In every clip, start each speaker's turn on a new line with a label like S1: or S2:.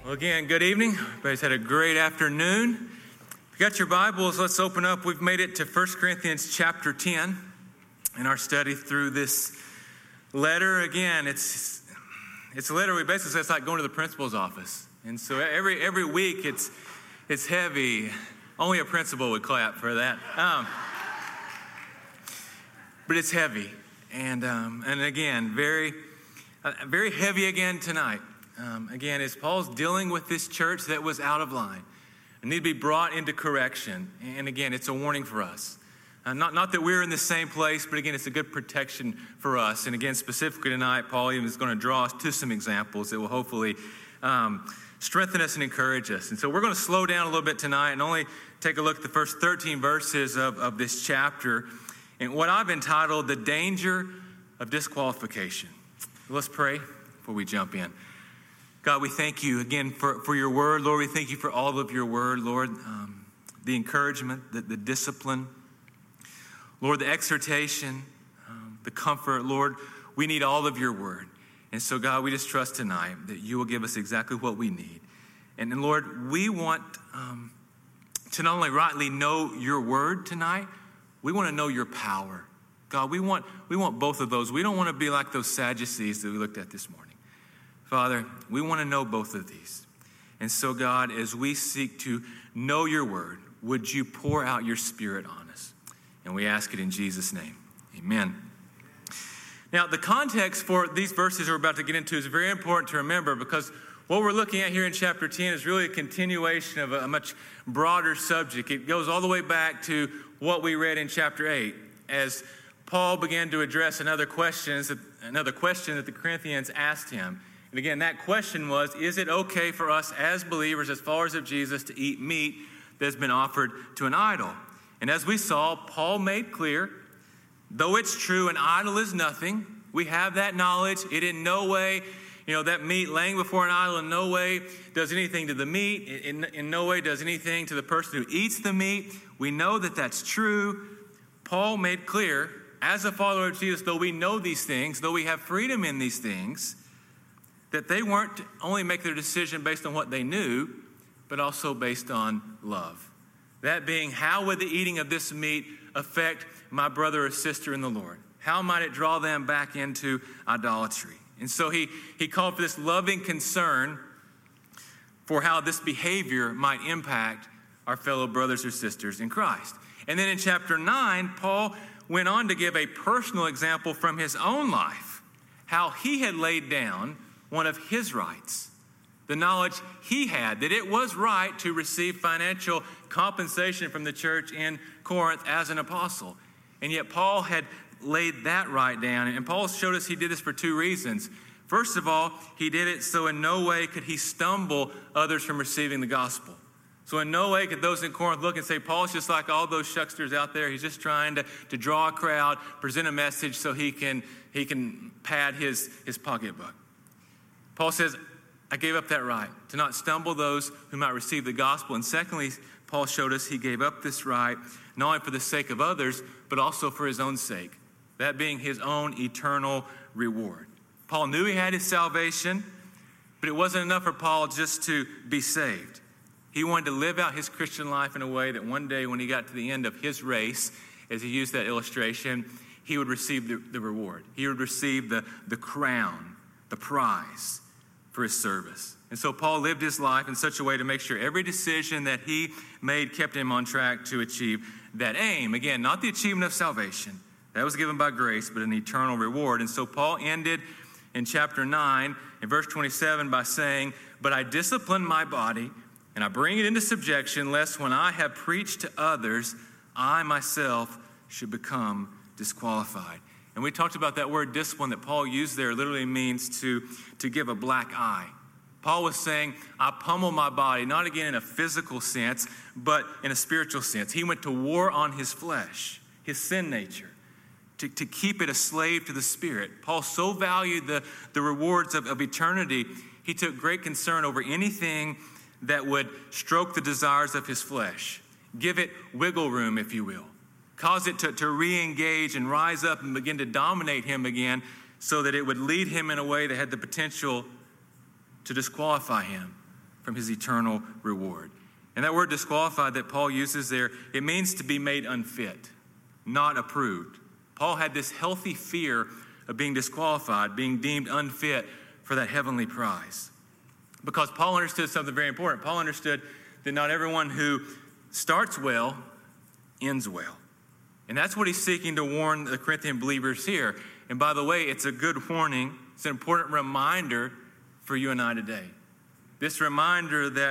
S1: Well, again, good evening. Everybody's had a great afternoon. If you got your Bibles, let's open up. We've made it to 1 Corinthians chapter 10 in our study through this letter. Again, it's a letter we basically say it's like going to the principal's office. And so every week it's heavy. Only a principal would clap for that. But it's heavy. And again, very heavy again tonight. Again, as Paul's dealing with this church that was out of line and need to be brought into correction. And again, it's a warning for us. Not that we're in the same place, but again, it's a good protection for us. And again, specifically tonight, Paul even is going to draw us to some examples that will hopefully strengthen us and encourage us. And so we're going to slow down a little bit tonight and only take a look at the first 13 verses of this chapter and what I've entitled The Danger of Disqualification. Let's pray before we jump in. God, we thank you again for your word. Lord, we thank you for all of your word, Lord, the encouragement, the discipline, Lord, the exhortation, the comfort. Lord, we need all of your word. And so, God, we just trust tonight that you will give us exactly what we need. And Lord, we want to not only rightly know your word tonight, we want to know your power. God, we want both of those. We don't want to be like those Sadducees that we looked at this morning. Father, we want to know both of these. And so, God, as we seek to know your word, would you pour out your spirit on us? And we ask it in Jesus' name. Amen. Now, the context for these verses we're about to get into is very important to remember because what we're looking at here in chapter 10 is really a continuation of a much broader subject. It goes all the way back to what we read in chapter 8 as Paul began to address another question that the Corinthians asked him. And again, that question was, is it okay for us as believers, as followers of Jesus, to eat meat that's been offered to an idol? And as we saw, Paul made clear, though it's true, an idol is nothing. We have that knowledge. It in no way, that meat laying before an idol in no way does anything to the meat. In no way does anything to the person who eats the meat. We know that that's true. Paul made clear, as a follower of Jesus, though we know these things, though we have freedom in these things, that they weren't to only make their decision based on what they knew, but also based on love. That being, how would the eating of this meat affect my brother or sister in the Lord? How might it draw them back into idolatry? And so he called for this loving concern for how this behavior might impact our fellow brothers or sisters in Christ. And then in chapter 9, Paul went on to give a personal example from his own life, how he had laid down one of his rights, the knowledge he had that it was right to receive financial compensation from the church in Corinth as an apostle. And yet Paul had laid that right down. And Paul showed us he did this for two reasons. First of all, he did it so in no way could he stumble others from receiving the gospel. So in no way could those in Corinth look and say, Paul's just like all those shucksters out there. He's just trying to draw a crowd, present a message so he can pad his pocketbook. Paul says, I gave up that right to not stumble those who might receive the gospel. And secondly, Paul showed us he gave up this right not only for the sake of others, but also for his own sake, that being his own eternal reward. Paul knew he had his salvation, but it wasn't enough for Paul just to be saved. He wanted to live out his Christian life in a way that one day when he got to the end of his race, as he used that illustration, he would receive the reward. He would receive the crown, the prize for his service. And so Paul lived his life in such a way to make sure every decision that he made kept him on track to achieve that aim. Again, not the achievement of salvation. That was given by grace, but an eternal reward. And so Paul ended in chapter 9, in verse 27, by saying, but I discipline my body, and I bring it into subjection, lest when I have preached to others, I myself should become disqualified. And we talked about that word discipline that Paul used there literally means to give a black eye. Paul was saying, I pummel my body, not again in a physical sense, but in a spiritual sense. He went to war on his flesh, his sin nature, to keep it a slave to the Spirit. Paul so valued the rewards of eternity, he took great concern over anything that would stroke the desires of his flesh, give it wiggle room, if you will, cause it to re-engage and rise up and begin to dominate him again so that it would lead him in a way that had the potential to disqualify him from his eternal reward. And that word disqualified that Paul uses there, it means to be made unfit, not approved. Paul had this healthy fear of being disqualified, being deemed unfit for that heavenly prize. Because Paul understood something very important. Paul understood that not everyone who starts well ends well. And that's what he's seeking to warn the Corinthian believers here. And by the way, it's a good warning. It's an important reminder for you and I today. This reminder that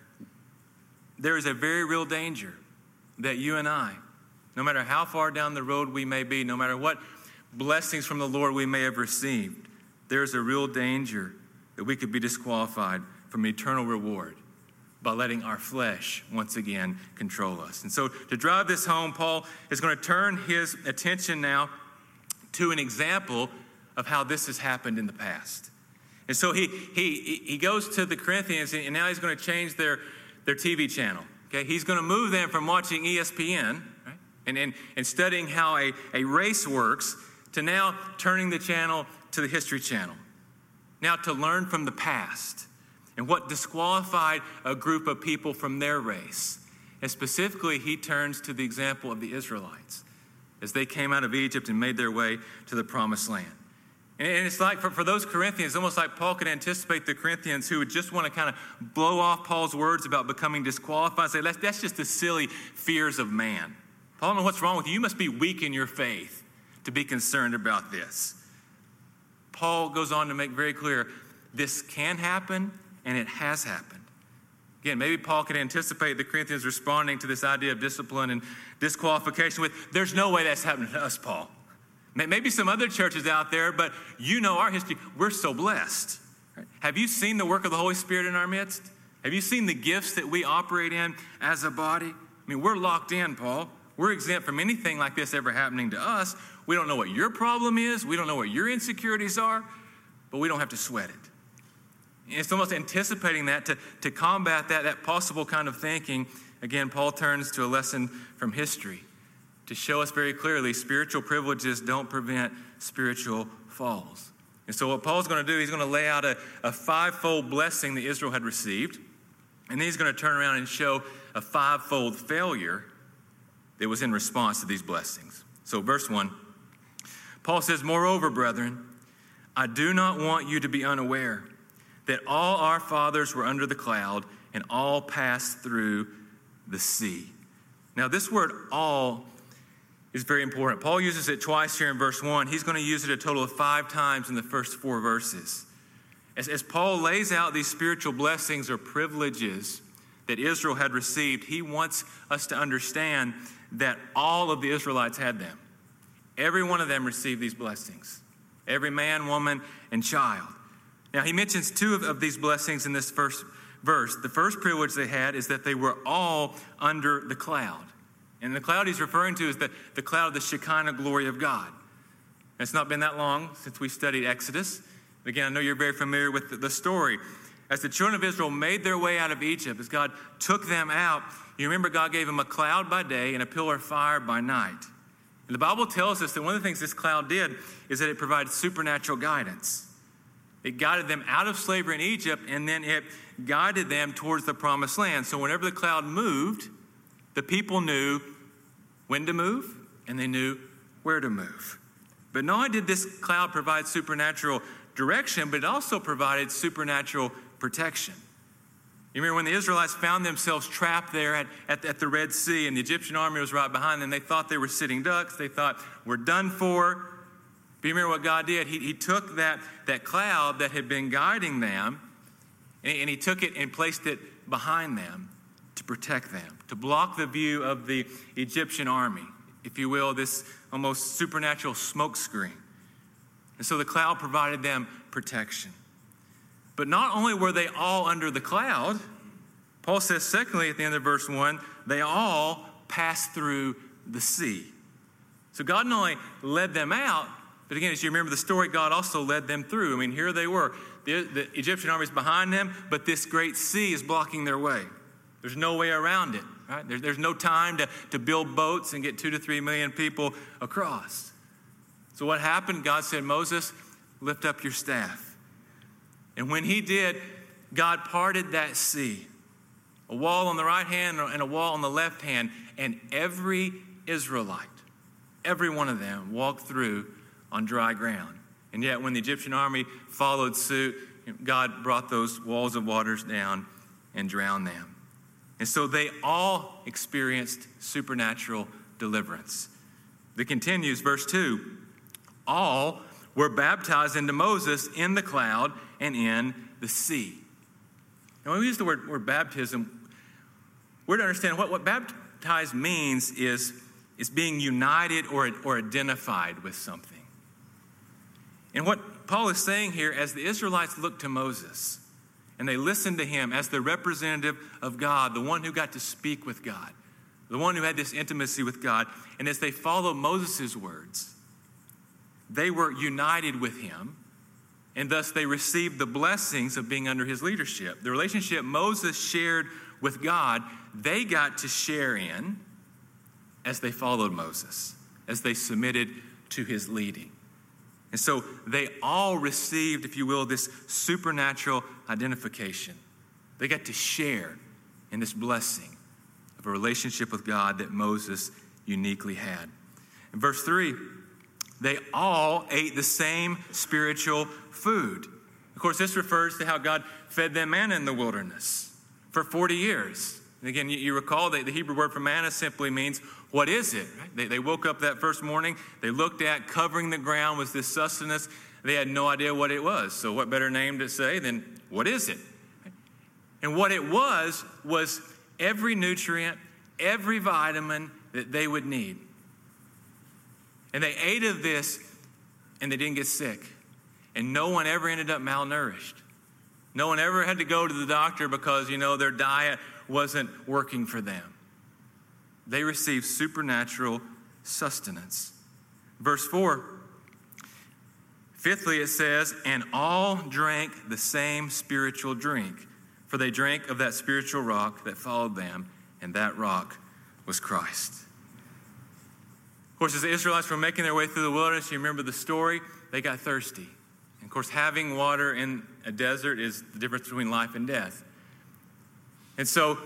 S1: there is a very real danger that you and I, no matter how far down the road we may be, no matter what blessings from the Lord we may have received, there's a real danger that we could be disqualified from eternal reward by letting our flesh once again control us. And so to drive this home, Paul is going to turn his attention now to an example of how this has happened in the past. And so he goes to the Corinthians, and now he's going to change their TV channel. Okay, he's going to move them from watching ESPN, right, and studying how a race works, to now turning the channel to the History Channel. Now to learn from the past and what disqualified a group of people from their race. And specifically, he turns to the example of the Israelites as they came out of Egypt and made their way to the Promised Land. And it's like for those Corinthians, almost like Paul could anticipate the Corinthians who would just want to kind of blow off Paul's words about becoming disqualified and say, that's just the silly fears of man. Paul, I don't know what's wrong with you. You must be weak in your faith to be concerned about this. Paul goes on to make very clear, this can happen and it has happened. Again, maybe Paul could anticipate the Corinthians responding to this idea of discipline and disqualification with, there's no way that's happening to us, Paul. Maybe some other churches out there, but you know our history. We're so blessed. Right? Have you seen the work of the Holy Spirit in our midst? Have you seen the gifts that we operate in as a body? I mean, we're locked in, Paul. We're exempt from anything like this ever happening to us. We don't know what your problem is. We don't know what your insecurities are, but we don't have to sweat it. And it's almost anticipating that to combat that possible kind of thinking. Again, Paul turns to a lesson from history to show us very clearly spiritual privileges don't prevent spiritual falls. And so what Paul's going to do, he's going to lay out a fivefold blessing that Israel had received, and then he's going to turn around and show a fivefold failure that was in response to these blessings. So verse 1, Paul says, "Moreover, brethren, I do not want you to be unaware that all our fathers were under the cloud and all passed through the sea." Now this word all is very important. Paul uses it twice here in verse 1. He's going to use it a total of 5 times in the first 4 verses. As Paul lays out these spiritual blessings or privileges that Israel had received, he wants us to understand that all of the Israelites had them. Every one of them received these blessings. Every man, woman, and child. Now he mentions 2 of these blessings in this first verse. The first privilege they had is that they were all under the cloud. And the cloud he's referring to is the cloud of the Shekinah glory of God. And it's not been that long since we studied Exodus. Again, I know you're very familiar with the story. As the children of Israel made their way out of Egypt, as God took them out, you remember God gave them a cloud by day and a pillar of fire by night. And the Bible tells us that one of the things this cloud did is that it provided supernatural guidance. It guided them out of slavery in Egypt, and then it guided them towards the Promised Land. So whenever the cloud moved, the people knew when to move, and they knew where to move. But not only did this cloud provide supernatural direction, but it also provided supernatural protection. You remember when the Israelites found themselves trapped there at the Red Sea, and the Egyptian army was right behind them, they thought they were sitting ducks. They thought, we're done for. But you remember what God did? He took that cloud that had been guiding them, and he took it and placed it behind them to protect them, to block the view of the Egyptian army, if you will, this almost supernatural smoke screen. And so the cloud provided them protection. But not only were they all under the cloud, Paul says, secondly, at the end of verse 1, they all passed through the sea. So God not only led them out, but again, as you remember the story, God also led them through. I mean, here they were. The Egyptian army is behind them, but this great sea is blocking their way. There's no way around it, right? There's no time to build boats and get 2 to 3 million people across. So what happened? God said, Moses, lift up your staff. And when he did, God parted that sea, a wall on the right hand and a wall on the left hand, and every Israelite, every one of them, walked through on dry ground. And yet when the Egyptian army followed suit, God brought those walls of waters down and drowned them. And so they all experienced supernatural deliverance. It continues, verse 2, all were baptized into Moses in the cloud and in the sea. Now, when we use the word baptism, we're to understand what baptized means is being united or identified with something. And what Paul is saying here, as the Israelites looked to Moses and they listened to him as the representative of God, the one who got to speak with God, the one who had this intimacy with God, and as they followed Moses' words, they were united with him, and thus they received the blessings of being under his leadership. The relationship Moses shared with God, they got to share in as they followed Moses, as they submitted to his leading. And so they all received, if you will, this supernatural identification. They got to share in this blessing of a relationship with God that Moses uniquely had. In verse 3, they all ate the same spiritual food. Of course, this refers to how God fed them manna in the wilderness for 40 years. And again, you recall that the Hebrew word for manna simply means, what is it? Right? They woke up that first morning, they looked at, covering the ground was this sustenance. They had no idea what it was. So what better name to say than, what is it? And what it was every nutrient, every vitamin that they would need. And they ate of this, and they didn't get sick. And no one ever ended up malnourished. No one ever had to go to the doctor because, their diet wasn't working for them. They received supernatural sustenance. Verse 4, fifthly, it says, and all drank the same spiritual drink, for they drank of that spiritual rock that followed them, and that rock was Christ. Of course, as the Israelites were making their way through the wilderness, you remember the story, they got thirsty. And of course, having water in a desert is the difference between life and death. And so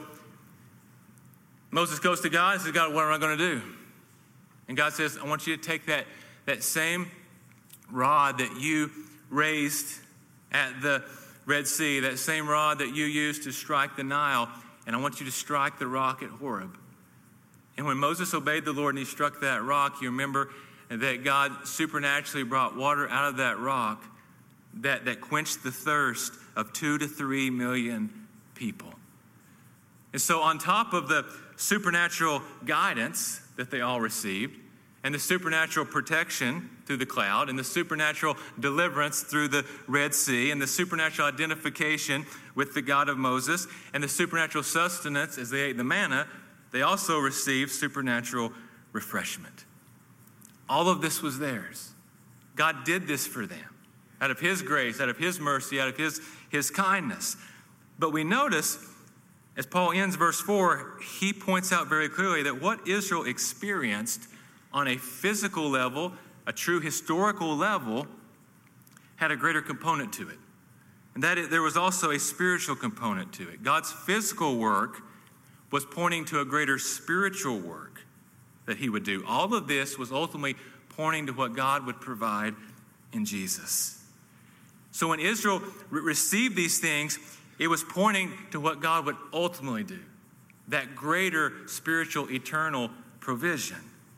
S1: Moses goes to God and says, God, what am I going to do? And God says, I want you to take that same rod that you raised at the Red Sea, that same rod that you used to strike the Nile, and I want you to strike the rock at Horeb. And when Moses obeyed the Lord and he struck that rock, you remember that God supernaturally brought water out of that rock that quenched the thirst of 2 to 3 million people. And so on top of the supernatural guidance that they all received, and the supernatural protection through the cloud, and the supernatural deliverance through the Red Sea, and the supernatural identification with the God of Moses, and the supernatural sustenance as they ate the manna, they also received supernatural refreshment. All of this was theirs. God did this for them out of his grace, out of his mercy, out of his kindness. But we notice, as Paul ends verse 4, he points out very clearly that what Israel experienced on a physical level, a true historical level, had a greater component to it. And that there was also a spiritual component to it. God's physical work was pointing to a greater spiritual work that he would do. All of this was ultimately pointing to what God would provide in Jesus. So when Israel received these things, it was pointing to what God would ultimately do, that greater spiritual eternal provision.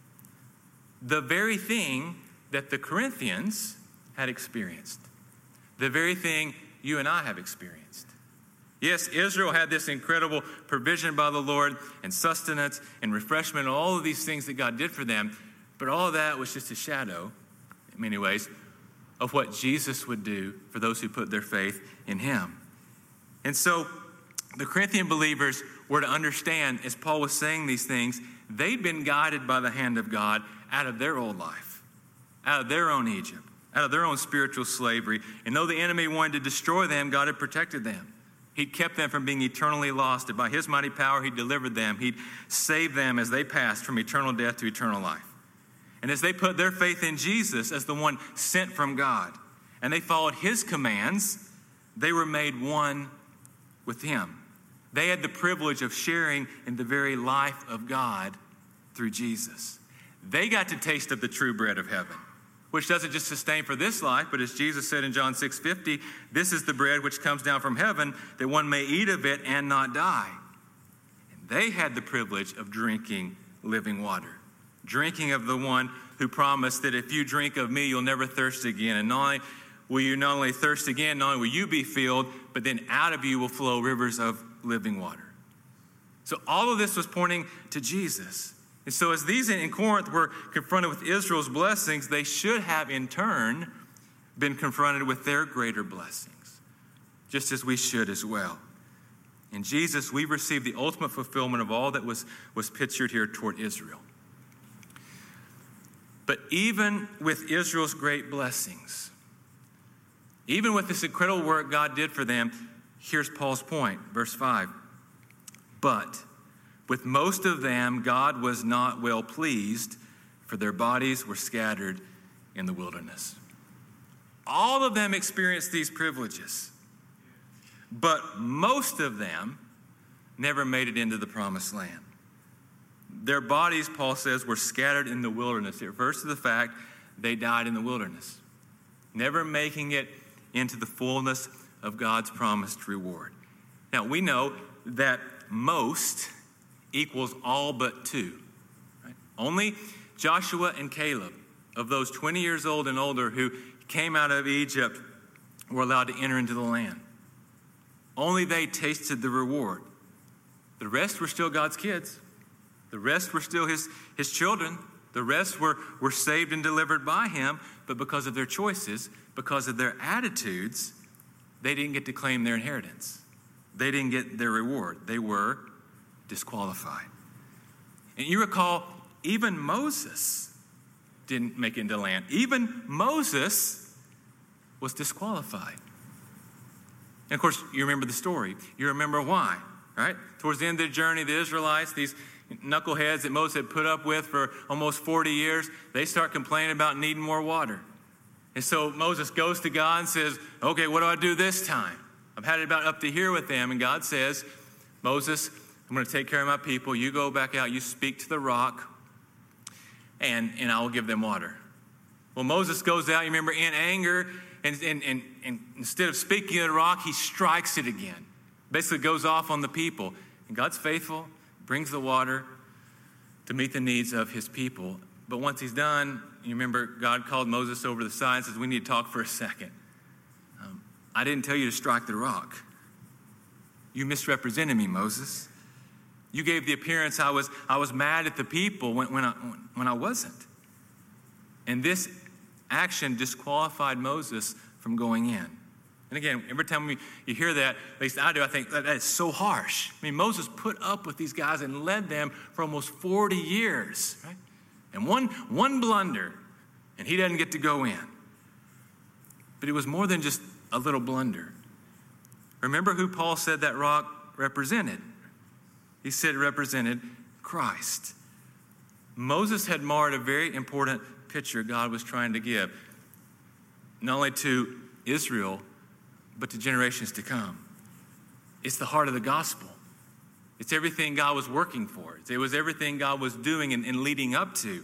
S1: The very thing that the Corinthians had experienced, the very thing you and I have experienced. Yes, Israel had this incredible provision by the Lord and sustenance and refreshment and all of these things that God did for them, but all of that was just a shadow, in many ways, of what Jesus would do for those who put their faith in him. And so the Corinthian believers were to understand, as Paul was saying these things, they'd been guided by the hand of God out of their old life, out of their own Egypt, out of their own spiritual slavery. And though the enemy wanted to destroy them, God had protected them. He'd kept them from being eternally lost. And by his mighty power, he delivered them. He'd saved them as they passed from eternal death to eternal life. And as they put their faith in Jesus as the one sent from God, and they followed his commands, they were made one with him. They had the privilege of sharing in the very life of God through Jesus. They got to taste of the true bread of heaven, which doesn't just sustain for this life, but as Jesus said in John 6:50, this is the bread which comes down from heaven, that one may eat of it and not die. And they had the privilege of drinking living water, drinking of the one who promised that if you drink of me, you'll never thirst again. And not only will you not only thirst again, not only will you be filled, but then out of you will flow rivers of living water. So all of this was pointing to Jesus. And so as these in Corinth were confronted with Israel's blessings, they should have in turn been confronted with their greater blessings, just as we should as well. In Jesus, we receive the ultimate fulfillment of all that was pictured here toward Israel. But even with Israel's great blessings, even with this incredible work God did for them, here's Paul's point, verse 5. But with most of them, God was not well pleased, for their bodies were scattered in the wilderness. All of them experienced these privileges, but most of them never made it into the promised land. Their bodies, Paul says, were scattered in the wilderness. It refers to the fact they died in the wilderness, never making it into the fullness of God's promised reward. Now, we know that most equals all but two. Right? Only Joshua and Caleb, of those 20 years old and older who came out of Egypt, were allowed to enter into the land. Only they tasted the reward. The rest were still God's kids. The rest were still his children. The rest were saved and delivered by him, but because of their choices, because of their attitudes, they didn't get to claim their inheritance. They didn't get their reward. They were disqualified. And you recall, even Moses didn't make it into land. Even Moses was disqualified. And of course, you remember the story. You remember why, right? Towards the end of the journey, the Israelites, these knuckleheads that Moses had put up with for almost 40 years, they start complaining about needing more water. And so Moses goes to God and says, okay, what do I do this time? I've had it about up to here with them. And God says, Moses, I'm going to take care of my people. You go back out, you speak to the rock, and I will give them water. Well, Moses goes out, you remember, in anger, and instead of speaking to the rock, he strikes it again. Basically goes off on the people. And God's faithful, brings the water to meet the needs of his people. But once he's done, you remember God called Moses over to the side and says, we need to talk for a second. I didn't tell you to strike the rock. You misrepresented me, Moses. You gave the appearance I was mad at the people when I wasn't. And this action disqualified Moses from going in. And again, every time you hear that, at least I do, I think that is so harsh. I mean, Moses put up with these guys and led them for almost 40 years, right? And one blunder, and he doesn't get to go in. But it was more than just a little blunder. Remember who Paul said that rock represented? He said it represented Christ. Moses had marred a very important picture God was trying to give, not only to Israel, but to generations to come. It's the heart of the gospel. It's everything God was working for. It was everything God was doing and leading up to.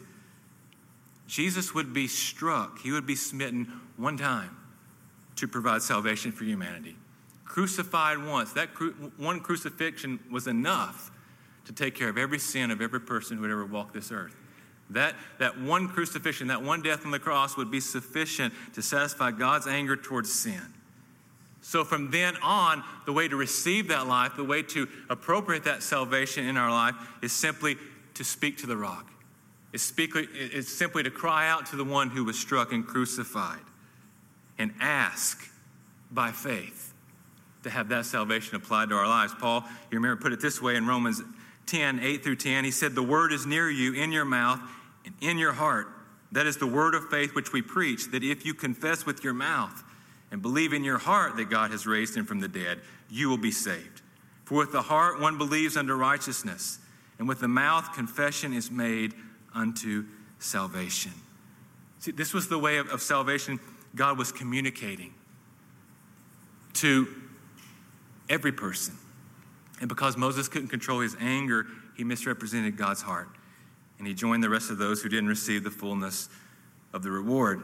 S1: Jesus would be struck. He would be smitten one time to provide salvation for humanity. Crucified once. That one crucifixion was enough to take care of every sin of every person who would ever walk this earth. That one crucifixion, that one death on the cross would be sufficient to satisfy God's anger towards sin. So from then on, the way to receive that life, the way to appropriate that salvation in our life is simply to speak to the rock. It's simply to cry out to the one who was struck and crucified and ask by faith to have that salvation applied to our lives. Paul, you remember, put it this way in Romans 10, 8 through 10. He said, the word is near you, in your mouth and in your heart. That is the word of faith which we preach, that if you confess with your mouth and believe in your heart that God has raised him from the dead, you will be saved. For with the heart one believes unto righteousness, and with the mouth confession is made unto salvation. See, this was the way of salvation God was communicating to every person. And because Moses couldn't control his anger, he misrepresented God's heart. And he joined the rest of those who didn't receive the fullness of the reward.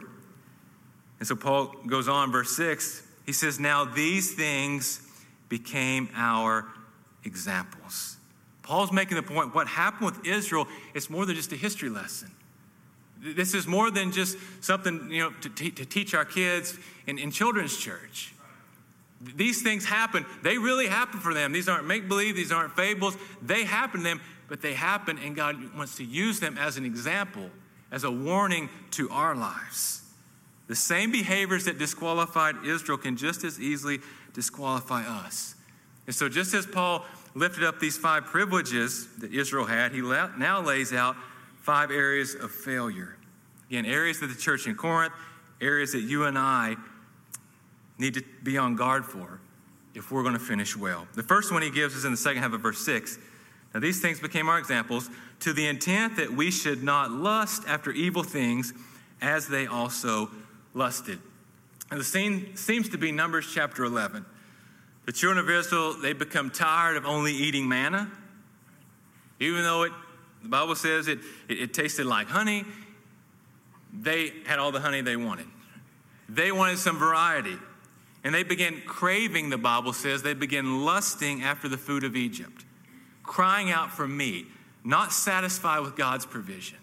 S1: And so Paul goes on, verse 6, he says, now these things became our examples. Paul's making the point, what happened with Israel, it's more than just a history lesson. This is more than just something, to teach our kids in children's church. These things happen. They really happen for them. These aren't make-believe. These aren't fables. They happen to them, but they happen, and God wants to use them as an example, as a warning to our lives. The same behaviors that disqualified Israel can just as easily disqualify us. And so just as Paul lifted up these 5 privileges that Israel had, he now lays out 5 areas of failure. Again, areas of the church in Corinth, areas that you and I need to be on guard for if we're going to finish well. The first one he gives is in the second half of verse 6. Now these things became our examples, to the intent that we should not lust after evil things as they also lusted. And the scene seems to be Numbers chapter 11. The children of Israel, they become tired of only eating manna. Even though the Bible says it tasted like honey, they had all the honey they wanted. They wanted some variety. And they began craving, the Bible says, they began lusting after the food of Egypt, crying out for meat, not satisfied with God's provision.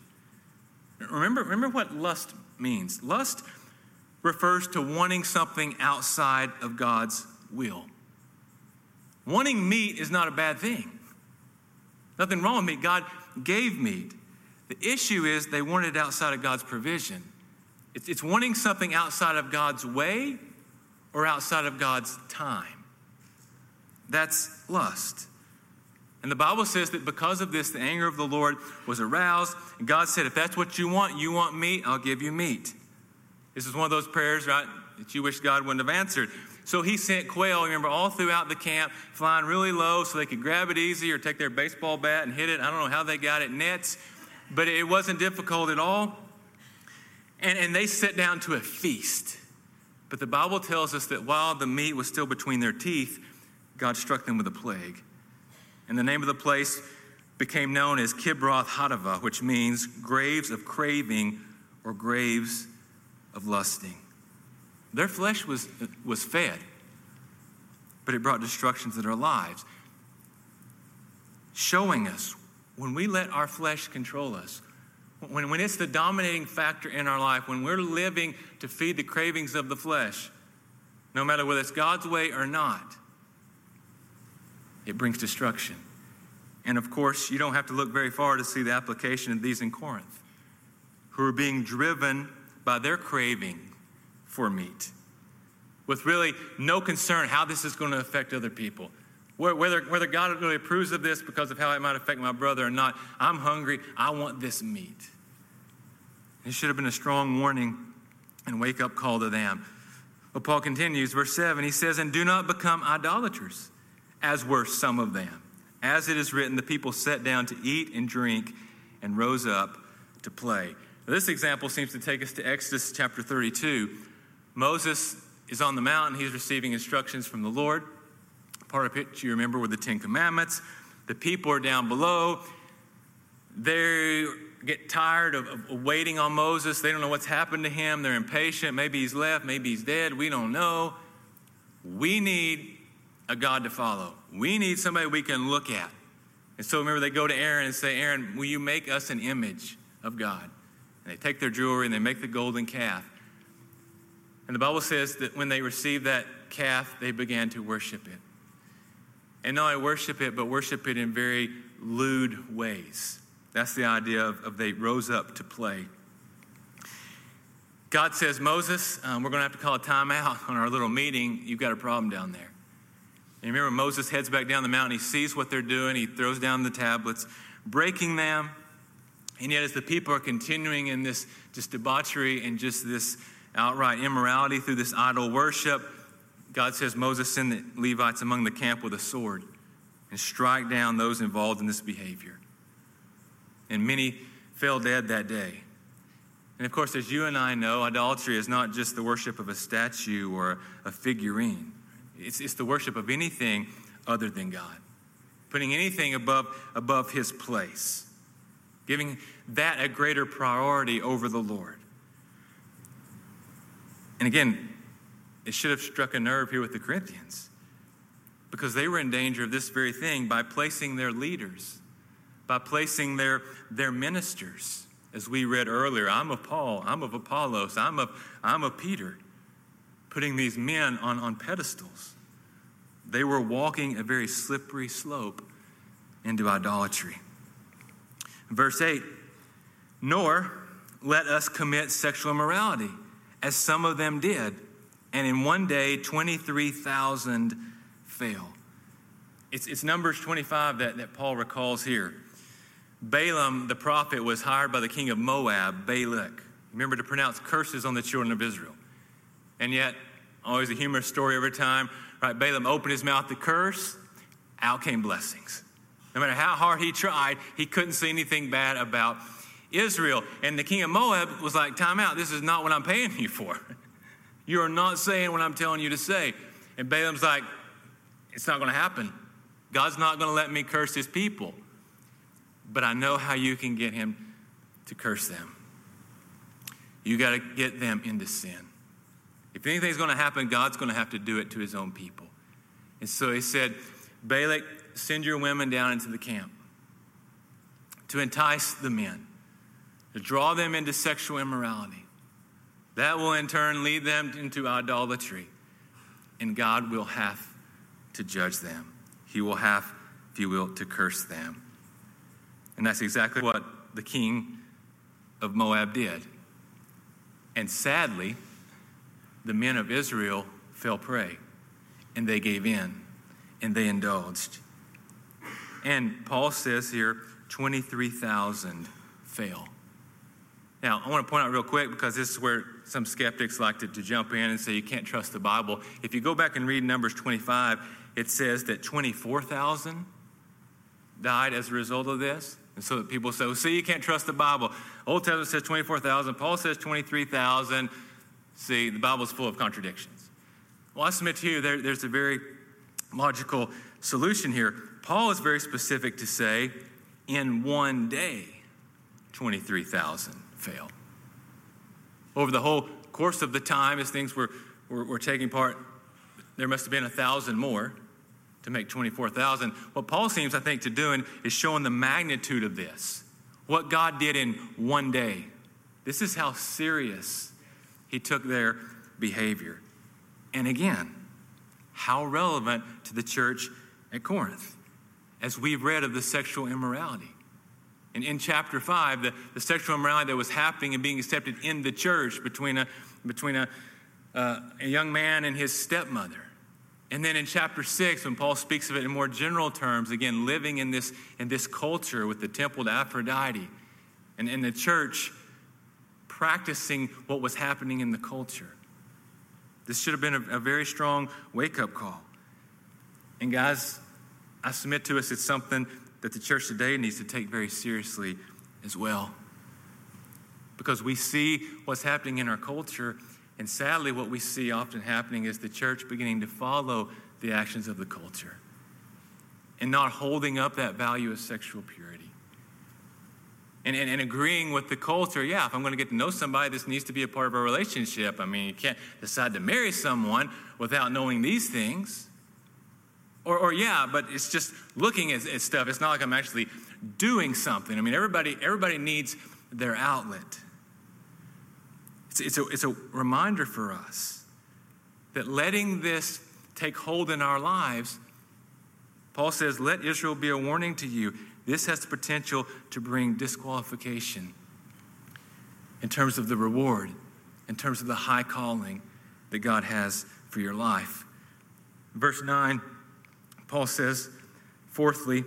S1: Remember what lust means. Lust refers to wanting something outside of God's will. Wanting meat is not a bad thing. Nothing wrong with meat. God gave meat. The issue is they wanted it outside of God's provision. It's wanting something outside of God's way or outside of God's time. That's lust. And the Bible says that because of this, the anger of the Lord was aroused. And God said, if that's what you want meat, I'll give you meat. This is one of those prayers, right, that you wish God wouldn't have answered. So he sent quail, remember, all throughout the camp, flying really low so they could grab it easy or take their baseball bat and hit it. I don't know how they got it, nets, but it wasn't difficult at all. And they sat down to a feast. But the Bible tells us that while the meat was still between their teeth, God struck them with a plague. And the name of the place became known as Kibroth Hattaavah, which means graves of craving or graves of lusting. Their flesh was fed, but it brought destruction to their lives, showing us when we let our flesh control us, when it's the dominating factor in our life, when we're living to feed the cravings of the flesh, no matter whether it's God's way or not, it brings destruction. And of course, you don't have to look very far to see the application of these in Corinth, who are being driven by their craving for meat, with really no concern how this is going to affect other people. Whether God really approves of this because of how it might affect my brother or not, I'm hungry, I want this meat. It should have been a strong warning and wake-up call to them. But Paul continues, verse 7, he says, and do not become idolaters, as were some of them. As it is written, the people sat down to eat and drink and rose up to play. Now, this example seems to take us to Exodus chapter 32. Moses is on the mountain. He's receiving instructions from the Lord. Part of it, you remember, were the 10 Commandments. The people are down below. They get tired of waiting on Moses. They don't know what's happened to him. They're impatient. Maybe he's left. Maybe he's dead. We don't know. We need a God to follow. We need somebody we can look at. And so remember, they go to Aaron and say, Aaron, will you make us an image of God? And they take their jewelry and they make the golden calf. And the Bible says that when they received that calf, they began to worship it. And not only worship it, but worship it in very lewd ways. That's the idea of they rose up to play. God says, Moses, we're going to have to call a timeout on our little meeting. You've got a problem down there. And remember, Moses heads back down the mountain. He sees what they're doing. He throws down the tablets, breaking them. And yet as the people are continuing in this just debauchery and just this outright immorality through this idol worship, God says, Moses, send the Levites among the camp with a sword and strike down those involved in this behavior. And many fell dead that day. And of course, as you and I know, idolatry is not just the worship of a statue or a figurine. It's the worship of anything other than God. Putting anything above his place. Giving that a greater priority over the Lord. And again, it should have struck a nerve here with the Corinthians, because they were in danger of this very thing by placing their leaders, by placing their ministers. As we read earlier, I'm of Paul, I'm of Apollos, I'm of Peter, putting these men on pedestals. They were walking a very slippery slope into idolatry. Verse 8, nor let us commit sexual immorality, as some of them did, and in one day 23,000 fell. It's Numbers 25 that Paul recalls here. Balaam, the prophet, was hired by the king of Moab, Balak. Remember to pronounce curses on the children of Israel. And yet, always a humorous story every time, right? Balaam opened his mouth to curse, out came blessings. No matter how hard he tried, he couldn't say anything bad about Israel. And the king of Moab was like, time out, this is not what I'm paying you for. You are not saying what I'm telling you to say. And Balaam's like, it's not going to happen. God's not going to let me curse his people. But I know how you can get him to curse them. You got to get them into sin. If anything's going to happen, God's going to have to do it to his own people. And so he said, Balak, send your women down into the camp to entice the men, to draw them into sexual immorality. That will in turn lead them into idolatry. And God will have to judge them. He will have, if you will, to curse them. And that's exactly what the king of Moab did. And sadly, the men of Israel fell prey, and they gave in, and they indulged. And Paul says here, 23,000 fell. Now, I want to point out real quick, because this is where some skeptics like to jump in and say you can't trust the Bible. If you go back and read Numbers 25, it says that 24,000 died as a result of this. And so people say, well, see, you can't trust the Bible. Old Testament says 24,000. Paul says 23,000. See, the Bible's full of contradictions. Well, I submit to you there's a very logical solution here. Paul is very specific to say, in one day, 23,000 fell. Over the whole course of the time, as things were taking part, there must have been 1,000 more to make 24,000. What Paul seems, I think, to doing is showing the magnitude of this. What God did in one day. This is how serious he took their behavior. And again, how relevant to the church at Corinth, as we've read of the sexual immorality. And in chapter 5, the sexual immorality that was happening and being accepted in the church between a young man and his stepmother. And then in chapter 6, when Paul speaks of it in more general terms, again, living in this culture with the temple to Aphrodite, and in the church practicing what was happening in the culture. This should have been a very strong wake-up call. And guys, I submit to us it's something that the church today needs to take very seriously as well. Because we see what's happening in our culture, and sadly what we see often happening is the church beginning to follow the actions of the culture and not holding up that value of sexual purity. And agreeing with the culture, yeah, if I'm going to get to know somebody, this needs to be a part of our relationship. I mean, you can't decide to marry someone without knowing these things. Or yeah, but it's just looking at stuff. It's not like I'm actually doing something. I mean, everybody needs their outlet. It's a reminder for us that letting this take hold in our lives, Paul says, let Israel be a warning to you. This has the potential to bring disqualification in terms of the reward, in terms of the high calling that God has for your life. Verse 9, Paul says, fourthly,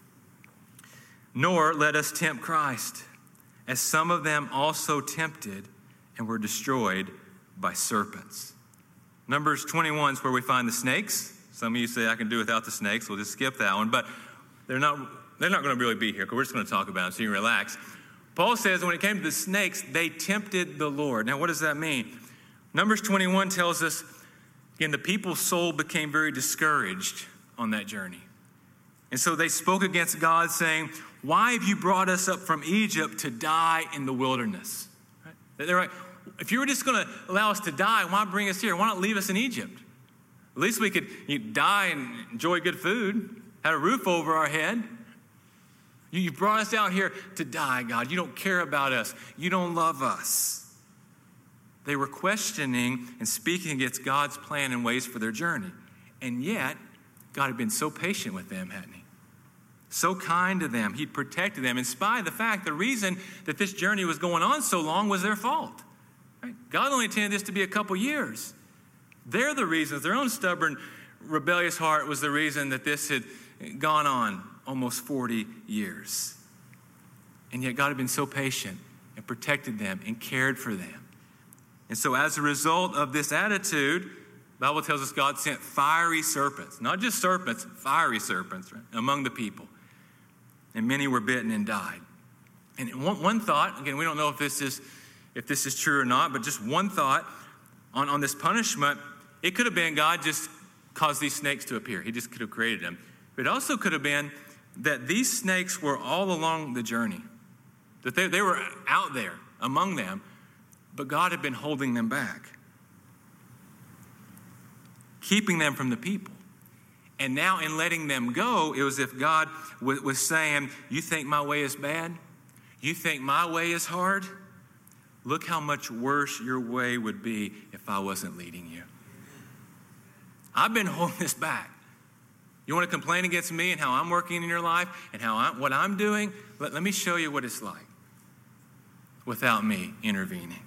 S1: nor let us tempt Christ, as some of them also tempted and were destroyed by serpents. Numbers 21 is where we find the snakes. Some of you say I can do without the snakes. We'll just skip that one. But they're not going to really be here, because we're just going to talk about it so you can relax. Paul says when it came to the snakes, they tempted the Lord. Now, what does that mean? Numbers 21 tells us Again, the people's soul became very discouraged on that journey. And so they spoke against God, saying, "Why have you brought us up from Egypt to die in the wilderness?" Right? They're like, if you were just going to allow us to die, why bring us here? Why not leave us in Egypt? At least we could die and enjoy good food, have a roof over our head. You brought us out here to die, God. You don't care about us. You don't love us. They were questioning and speaking against God's plan and ways for their journey. And yet, God had been so patient with them, hadn't he? So kind to them. He'd protected them in spite of the fact the reason that this journey was going on so long was their fault. Right? God only intended this to be a couple years. They're the reasons. Their own stubborn, rebellious heart was the reason that this had gone on almost 40 years. And yet God had been so patient and protected them and cared for them. And so as a result of this attitude, the Bible tells us God sent fiery serpents, not just serpents, fiery serpents, right, among the people. And many were bitten and died. And one thought, again, we don't know if this is true or not, but just one thought on this punishment, it could have been God just caused these snakes to appear. He just could have created them. But it also could have been that these snakes were all along the journey, that they were out there among them, but God had been holding them back, keeping them from the people. And now in letting them go, it was as if God was saying, you think my way is bad? You think my way is hard? Look how much worse your way would be if I wasn't leading you. I've been holding this back. You want to complain against me and how I'm working in your life and what I'm doing? Let me show you what it's like without me intervening.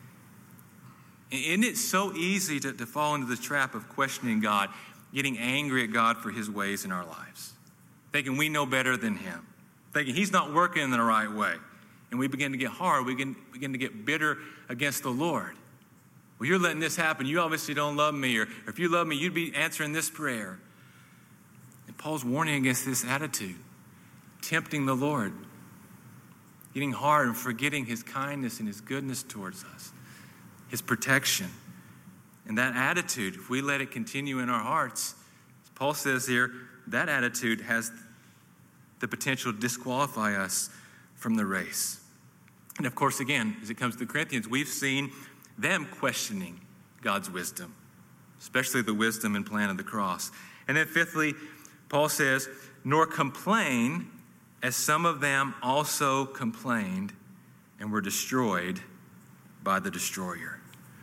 S1: Isn't it so easy to fall into the trap of questioning God, getting angry at God for his ways in our lives, thinking we know better than him, thinking he's not working in the right way. And we begin to get hard. We begin to get bitter against the Lord. Well, you're letting this happen. You obviously don't love me. Or if you love me, you'd be answering this prayer. And Paul's warning against this attitude, tempting the Lord, getting hard and forgetting his kindness and his goodness towards us, his protection. And that attitude, if we let it continue in our hearts, as Paul says here, that attitude has the potential to disqualify us from the race. And of course, again, as it comes to the Corinthians, we've seen them questioning God's wisdom, especially the wisdom and plan of the cross. And then fifthly, Paul says, nor complain as some of them also complained and were destroyed by the destroyer.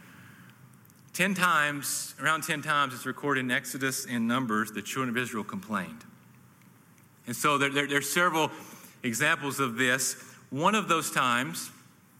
S1: 10 times, around 10 times, it's recorded in Exodus and Numbers, the children of Israel complained. And so there's several examples of this. One of those times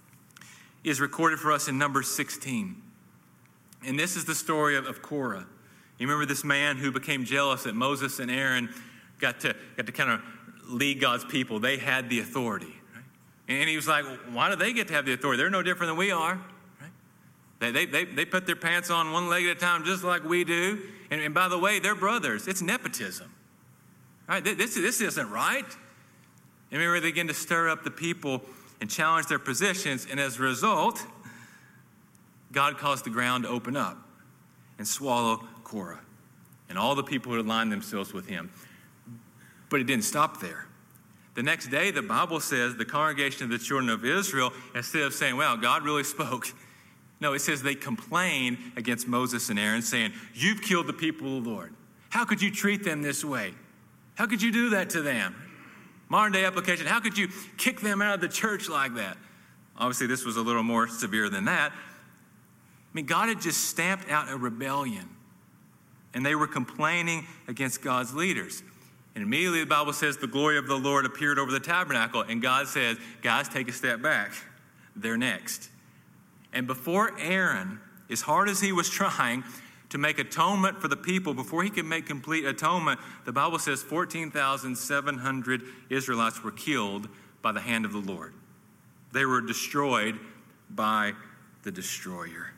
S1: is recorded for us in Numbers 16. And this is the story of Korah. You remember this man who became jealous that Moses and Aaron got to kind of lead God's people. They had the authority. Right? And he was like, why do they get to have the authority? They're no different than we are. Right? They put their pants on one leg at a time just like we do. And by the way, they're brothers. It's nepotism. Right? This isn't right. And remember, they begin to stir up the people and challenge their positions. And as a result, God caused the ground to open up and swallow Korah and all the people who had aligned themselves with him. But it didn't stop there. The next day, the Bible says the congregation of the children of Israel, instead of saying, well, God really spoke, no, it says they complained against Moses and Aaron, saying, you've killed the people of the Lord. How could you treat them this way? How could you do that to them? Modern day application, how could you kick them out of the church like that? Obviously, this was a little more severe than that. I mean, God had just stamped out a rebellion, and they were complaining against God's leaders. And immediately the Bible says the glory of the Lord appeared over the tabernacle, and God says, guys, take a step back. They're next. And before Aaron, as hard as he was trying to make atonement for the people, before he could make complete atonement, the Bible says 14,700 Israelites were killed by the hand of the Lord. They were destroyed by the destroyer.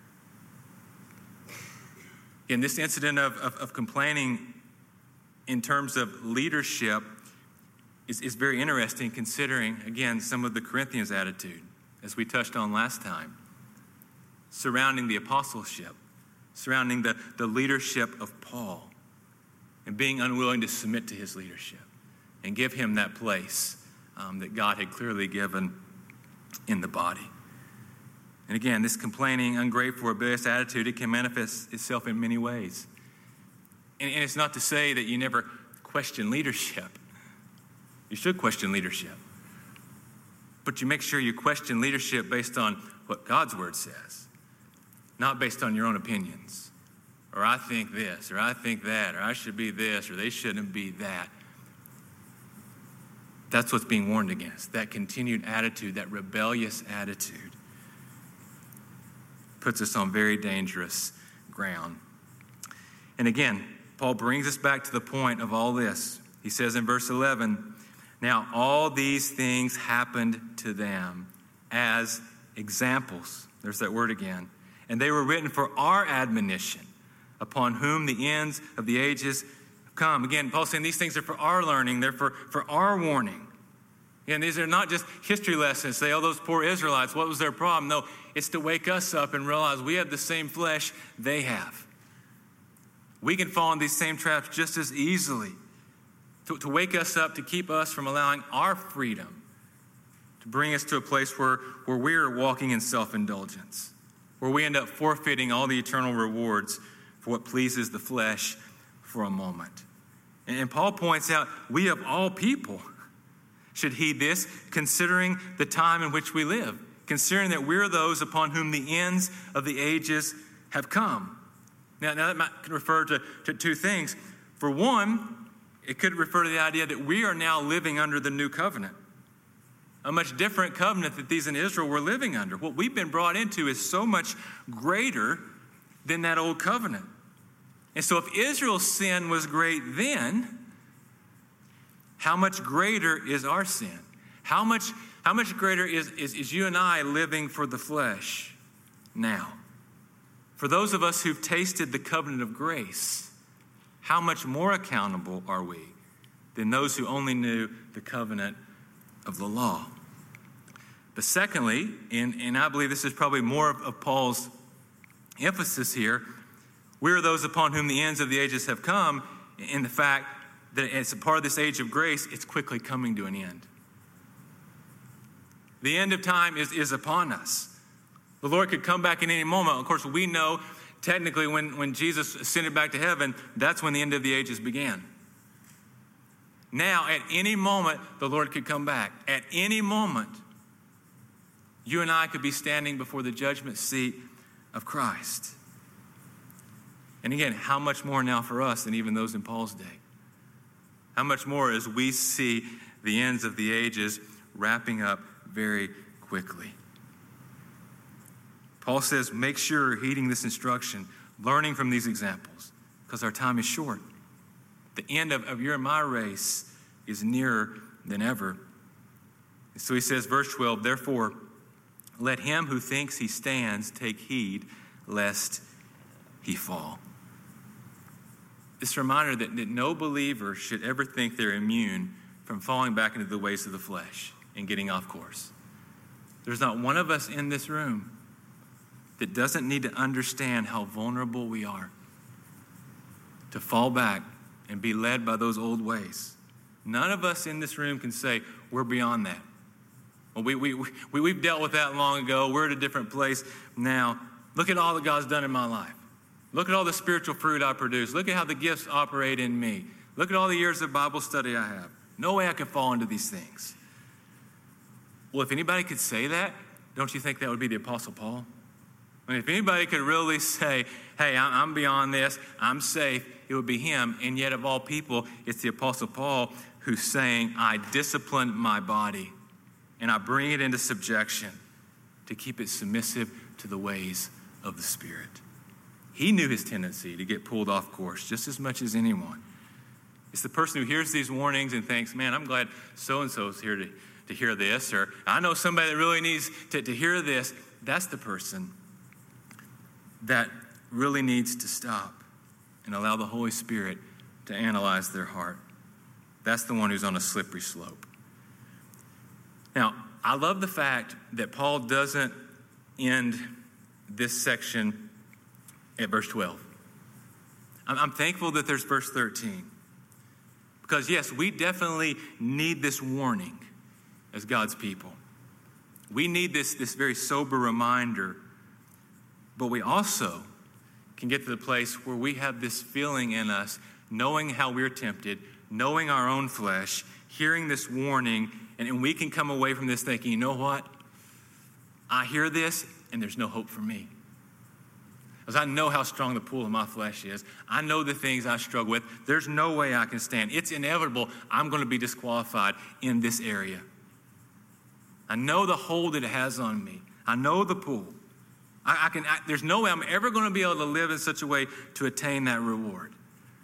S1: Again, this incident of complaining in terms of leadership is very interesting, considering, again, some of the Corinthians' attitude, as we touched on last time, surrounding the apostleship. surrounding the leadership of Paul and being unwilling to submit to his leadership and give him that place that God had clearly given in the body. And again, this complaining, ungrateful, rebellious attitude, it can manifest itself in many ways. And it's not to say that you never question leadership. You should question leadership. But you make sure you question leadership based on what God's word says, not based on your own opinions. Or I think this, or I think that, or I should be this, or they shouldn't be that. That's what's being warned against. That continued attitude, that rebellious attitude, puts us on very dangerous ground. And again, Paul brings us back to the point of all this. He says in verse 11, now all these things happened to them as examples. There's that word again. And they were written for our admonition, upon whom the ends of the ages have come. Again, Paul's saying these things are for our learning. They're for our warning. Again, these are not just history lessons. Say, oh, those poor Israelites, what was their problem? No, it's to wake us up and realize we have the same flesh they have. We can fall in these same traps just as easily. To wake us up, to keep us from allowing our freedom, to bring us to a place where we are walking in self-indulgence, where we end up forfeiting all the eternal rewards for what pleases the flesh for a moment. And Paul points out, we of all people should heed this, considering the time in which we live, considering that we're those upon whom the ends of the ages have come. Now that might refer to two things. For one, it could refer to the idea that we are now living under the new covenant, a much different covenant that these in Israel were living under. What we've been brought into is so much greater than that old covenant. And so if Israel's sin was great then, how much greater is our sin? How much greater is you and I living for the flesh now? For those of us who've tasted the covenant of grace, how much more accountable are we than those who only knew the covenant of the law? But secondly, and I believe this is probably more of Paul's emphasis here, we are those upon whom the ends of the ages have come, in the fact that as a part of this age of grace, it's quickly coming to an end. The end of time is upon us. The Lord could come back in any moment. Of course, we know technically when Jesus ascended back to heaven, that's when the end of the ages began. Now, at any moment, the Lord could come back. At any moment, you and I could be standing before the judgment seat of Christ. And again, how much more now for us than even those in Paul's day? How much more as we see the ends of the ages wrapping up very quickly. Paul says, make sure you're heeding this instruction, learning from these examples, because our time is short. The end of your and my race is nearer than ever. So he says, verse 12, therefore, let him who thinks he stands take heed lest he fall. This reminder that no believer should ever think they're immune from falling back into the ways of the flesh and getting off course. There's not one of us in this room that doesn't need to understand how vulnerable we are to fall back and be led by those old ways. None of us in this room can say we're beyond that. Well, we've dealt with that long ago. We're at a different place now. Look at all that God's done in my life. Look at all the spiritual fruit I produce. Look at how the gifts operate in me. Look at all the years of Bible study I have. No way I could fall into these things. Well, if anybody could say that, don't you think that would be the Apostle Paul? I mean, if anybody could really say, hey, I'm beyond this, I'm safe, it would be him. And yet of all people, it's the Apostle Paul who's saying, I discipline my body and I bring it into subjection to keep it submissive to the ways of the Spirit. He knew his tendency to get pulled off course just as much as anyone. It's the person who hears these warnings and thinks, man, I'm glad so-and-so is here to hear this, or I know somebody that really needs to hear this. That's the person that really needs to stop and allow the Holy Spirit to analyze their heart. That's the one who's on a slippery slope. Now, I love the fact that Paul doesn't end this section at verse 12. I'm thankful that there's verse 13. Because, yes, we definitely need this warning as God's people. We need this very sober reminder. But we also can get to the place where we have this feeling in us, knowing how we're tempted, knowing our own flesh, hearing this warning, and we can come away from this thinking, you know what? I hear this, and there's no hope for me. Because I know how strong the pull of my flesh is. I know the things I struggle with. There's no way I can stand. It's inevitable. I'm going to be disqualified in this area. I know the hold that it has on me. I know the pull. There's no way I'm ever going to be able to live in such a way to attain that reward.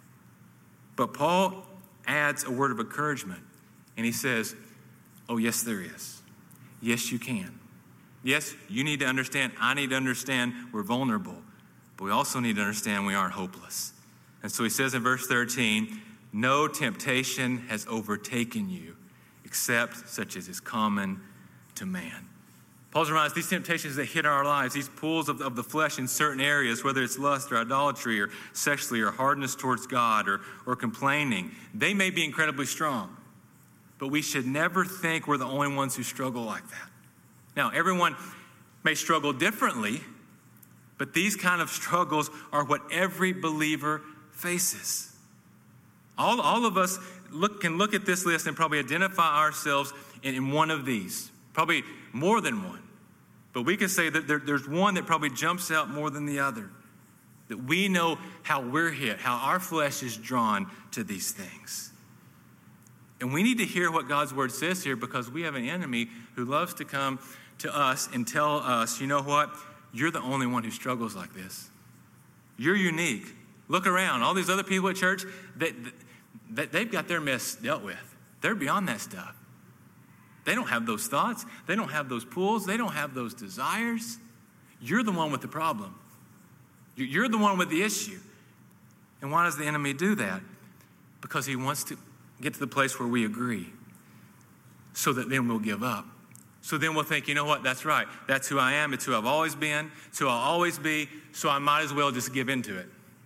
S1: But Paul adds a word of encouragement, and he says, oh, yes, there is. Yes, you can. Yes, you need to understand. I need to understand we're vulnerable. But we also need to understand we aren't hopeless. And so he says in verse 13, no temptation has overtaken you except such as is common to man. Paul's reminding us these temptations that hit our lives, these pulls of the flesh in certain areas, whether it's lust or idolatry or sexually or hardness towards God or complaining, they may be incredibly strong. But we should never think we're the only ones who struggle like that. Now, everyone may struggle differently, but these kind of struggles are what every believer faces. All of us can look at this list and probably identify ourselves in one of these, probably more than one. But we can say that there's one that probably jumps out more than the other, that we know how we're hit, how our flesh is drawn to these things. And we need to hear what God's word says here, because we have an enemy who loves to come to us and tell us, you know what? You're the only one who struggles like this. You're unique. Look around. All these other people at church, they've got their mess dealt with. They're beyond that stuff. They don't have those thoughts. They don't have those pulls. They don't have those desires. You're the one with the problem. You're the one with the issue. And why does the enemy do that? Because he wants to get to the place where we agree, so that then we'll give up. So then we'll think, you know what, that's right. That's who I am. It's who I've always been. It's who I'll always be. So I might as well just give into it.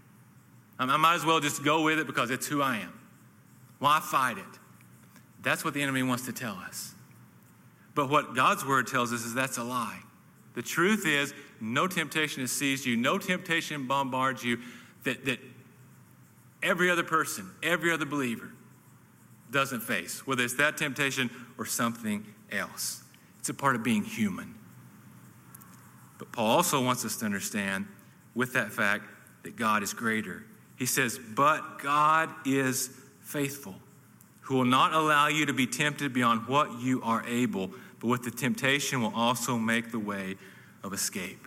S1: I might as well just go with it because it's who I am. Why fight it? That's what the enemy wants to tell us. But what God's word tells us is that's a lie. The truth is, no temptation has seized you. No temptation bombards you that every other person, every other believer doesn't face, whether it's that temptation or something else. It's a part of being human. But Paul also wants us to understand, with that fact, that God is greater. He says, but God is faithful, who will not allow you to be tempted beyond what you are able, but with the temptation will also make the way of escape.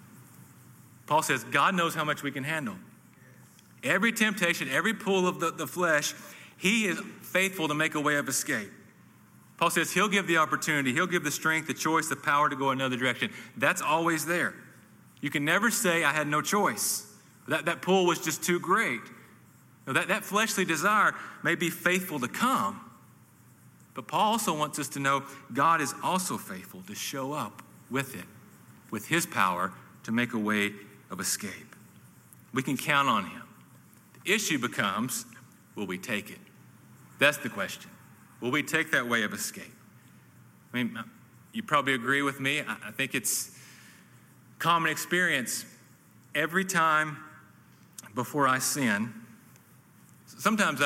S1: Paul says, God knows how much we can handle. Every temptation, every pull of the flesh, he is faithful to make a way of escape. Paul says he'll give the opportunity, he'll give the strength, the choice, the power to go another direction. That's always there. You can never say, I had no choice. That pull was just too great. That fleshly desire may be faithful to come, but Paul also wants us to know God is also faithful to show up with it, with his power to make a way of escape. We can count on him. The issue becomes, will we take it? That's the question. Will we take that way of escape? I mean, you probably agree with me. I think it's common experience. Every time before I sin, sometimes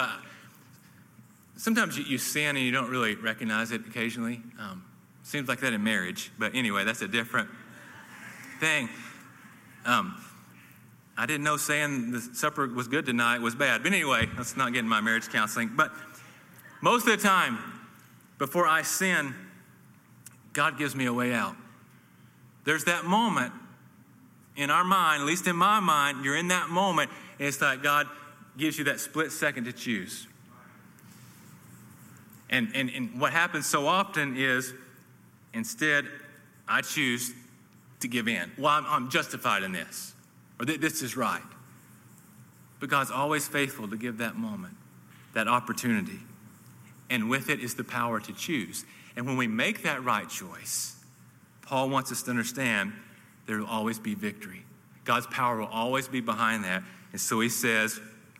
S1: you sin and you don't really recognize it occasionally. Seems like that in marriage. But anyway, that's a different thing. I didn't know saying the supper was good tonight was bad. But anyway, let's not get into my marriage counseling. But most of the time, before I sin, God gives me a way out. There's that moment in our mind, at least in my mind, you're in that moment, and it's like God gives you that split second to choose. And what happens so often is, instead, I choose to give in. Well, I'm justified in this, or this is right. But God's always faithful to give that moment, that opportunity. And with it is the power to choose. And when we make that right choice, Paul wants us to understand there will always be victory. God's power will always be behind that. And so he says,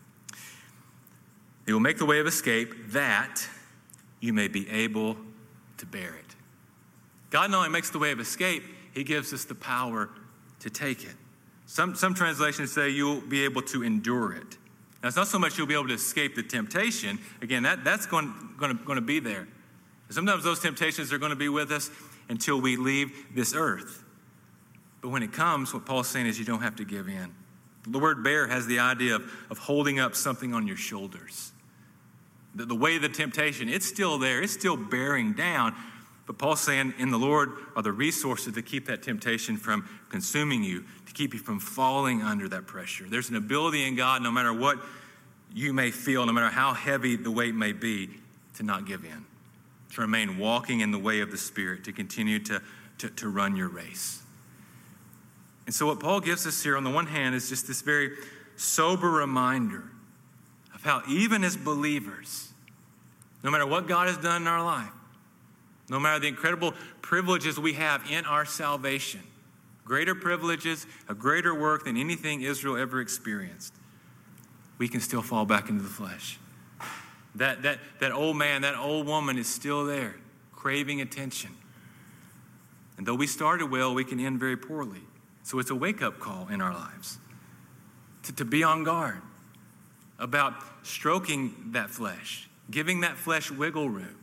S1: he will make the way of escape that you may be able to bear it. God not only makes the way of escape, he gives us the power to take it. Some translations say you'll be able to endure it. Now, it's not so much you'll be able to escape the temptation. Again, that's going to be there. Sometimes those temptations are going to be with us until we leave this earth. But when it comes, what Paul's saying is you don't have to give in. The word bear has the idea of holding up something on your shoulders. The way of the temptation, it's still there. It's still bearing down. But Paul's saying in the Lord are the resources to keep that temptation from consuming you, to keep you from falling under that pressure. There's an ability in God, no matter what you may feel, no matter how heavy the weight may be, to not give in, to remain walking in the way of the Spirit, to continue to run your race. And so what Paul gives us here on the one hand is just this very sober reminder of how even as believers, no matter what God has done in our life, no matter the incredible privileges we have in our salvation, greater privileges, a greater work than anything Israel ever experienced, we can still fall back into the flesh. That old man, that old woman is still there, craving attention. And though we started well, we can end very poorly. So it's a wake-up call in our lives to be on guard about stroking that flesh, giving that flesh wiggle room.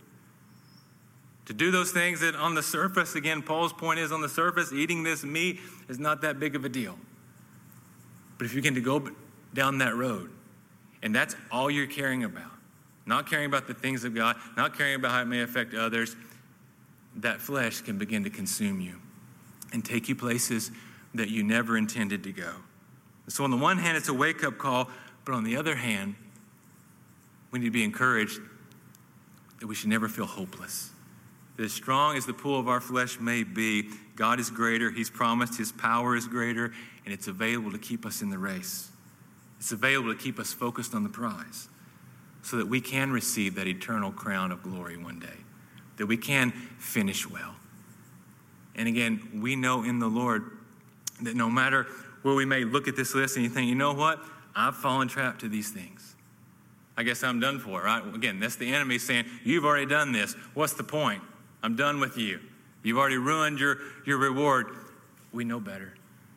S1: To do those things that on the surface, again, Paul's point is on the surface, eating this meat is not that big of a deal. But if you begin to go down that road, and that's all you're caring about, not caring about the things of God, not caring about how it may affect others, that flesh can begin to consume you and take you places that you never intended to go. So on the one hand, it's a wake-up call, but on the other hand, we need to be encouraged that we should never feel hopeless. That as strong as the pull of our flesh may be, God is greater, he's promised his power is greater, and it's available to keep us in the race. It's available to keep us focused on the prize so that we can receive that eternal crown of glory one day, that we can finish well. And again, we know in the Lord that no matter where we may look at this list and you think, you know what? I've fallen trapped to these things. I guess I'm done for, right? Again, that's the enemy saying, you've already done this. What's the point? I'm done with you. You've already ruined your reward. We know better.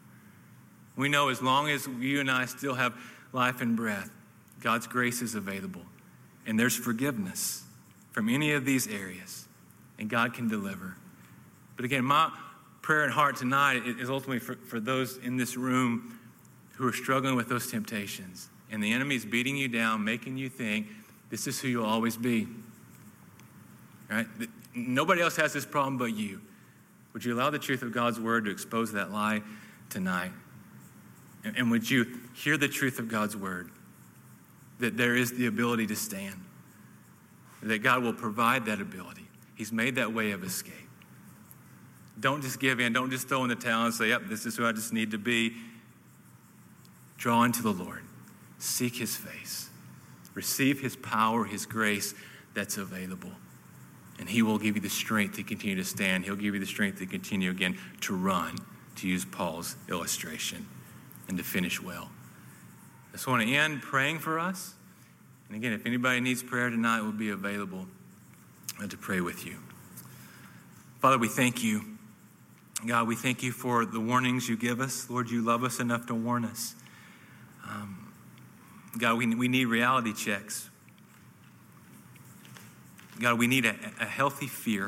S1: We know as long as you and I still have life and breath, God's grace is available. And there's forgiveness from any of these areas. And God can deliver. But again, my prayer and heart tonight is ultimately for those in this room who are struggling with those temptations. And the enemy is beating you down, making you think this is who you'll always be. Right? Nobody else has this problem but you. Would you allow the truth of God's word to expose that lie tonight? And would you hear the truth of God's word? That there is the ability to stand. That God will provide that ability. He's made that way of escape. Don't just give in. Don't just throw in the towel and say, yep, this is who I just need to be. Draw into the Lord. Seek his face. Receive his power, his grace that's available. And he will give you the strength to continue to stand. He'll give you the strength to continue again to run, to use Paul's illustration, and to finish well. I just want to end praying for us. And again, if anybody needs prayer tonight, we'll be available to pray with you. Father, we thank you. God, we thank you for the warnings you give us. Lord, you love us enough to warn us. God, we need reality checks. God, we need a healthy fear.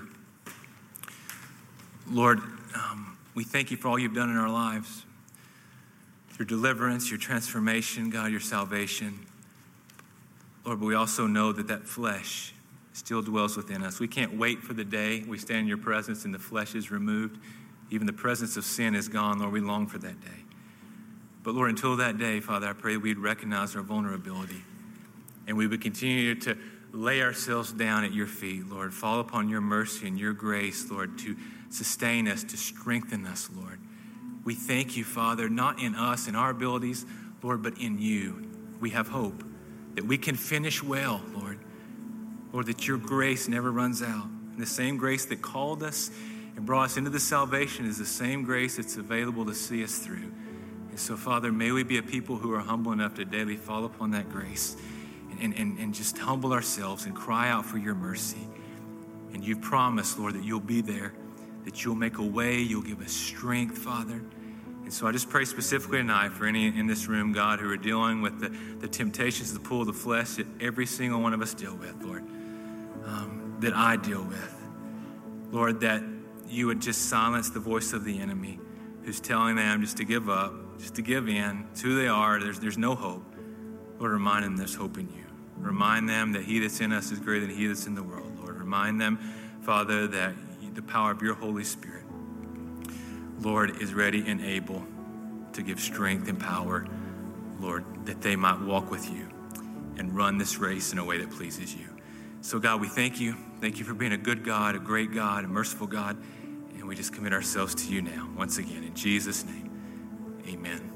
S1: Lord, we thank you for all you've done in our lives. Your deliverance, your transformation, God, your salvation. Lord, but we also know that flesh still dwells within us. We can't wait for the day we stand in your presence and the flesh is removed. Even the presence of sin is gone. Lord, we long for that day. But Lord, until that day, Father, I pray we'd recognize our vulnerability and we would continue to lay ourselves down at your feet, Lord. Fall upon your mercy and your grace, Lord, to sustain us, to strengthen us, Lord. We thank you, Father, not in us, in our abilities, Lord, but in you. We have hope that we can finish well, Lord. Lord, that your grace never runs out. And the same grace that called us and brought us into the salvation is the same grace that's available to see us through. And so, Father, may we be a people who are humble enough to daily fall upon that grace and just humble ourselves and cry out for your mercy. And you promise, Lord, that you'll be there, that you'll make a way, you'll give us strength, Father. And so I just pray specifically tonight for any in this room, God, who are dealing with the temptations, the pull of the flesh that every single one of us deal with, Lord, that I deal with. Lord, that you would just silence the voice of the enemy who's telling them just to give up, just to give in. It's who they are. There's no hope. Lord, remind them there's hope in you. Remind them that he that's in us is greater than he that's in the world, Lord. Remind them, Father, that the power of your Holy Spirit, Lord, is ready and able to give strength and power, Lord, that they might walk with you and run this race in a way that pleases you. So, God, we thank you. Thank you for being a good God, a great God, a merciful God. And we just commit ourselves to you now, once again, in Jesus' name, amen.